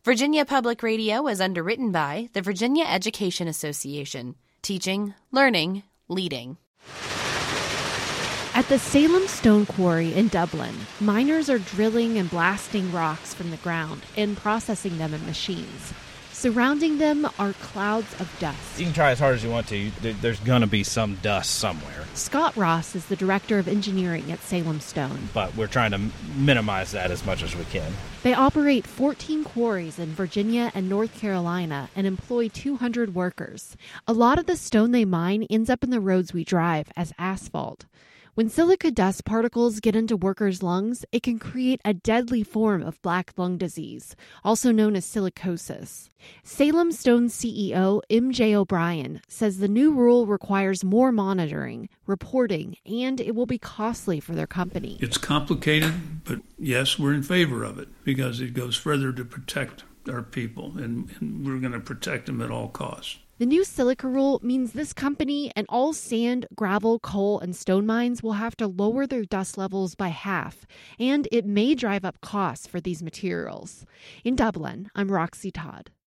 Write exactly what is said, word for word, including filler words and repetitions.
Virginia Public Radio is underwritten by the Virginia Education Association. Teaching, learning, leading. At the Salem Stone Quarry in Dublin, miners are drilling and blasting rocks from the ground and processing them in machines. Surrounding them are clouds of dust. You can try as hard as you want to. There's going to be some dust somewhere. Scott Ross is the director of engineering at Salem Stone. But we're trying to minimize that as much as we can. They operate fourteen quarries in Virginia and North Carolina and employ two hundred workers. A lot of the stone they mine ends up in the roads we drive as asphalt. When silica dust particles get into workers' lungs, it can create a deadly form of black lung disease, also known as silicosis. Salem Stone C E O M J O'Brien says the new rule requires more monitoring, reporting, and it will be costly for their company. It's complicated, but yes, we're in favor of it because it goes further to protect our people, and, and we're going to protect them at all costs. The new silica rule means this company and all sand, gravel, coal, and stone mines will have to lower their dust levels by half, and it may drive up costs for these materials. In Dublin, I'm Roxy Todd.